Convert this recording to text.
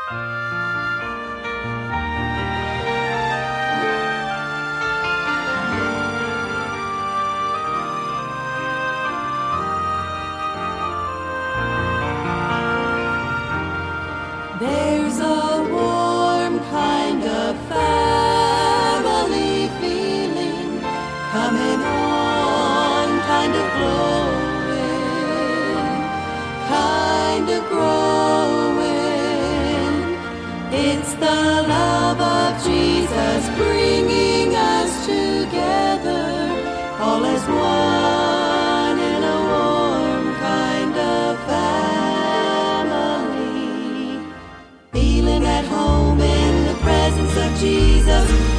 There's a warm kind of family feeling coming on, kind of glowing, kind of growing. It's the love of Jesus bringing us together, all as one in a warm kind of family. Feeling at home in the presence of Jesus.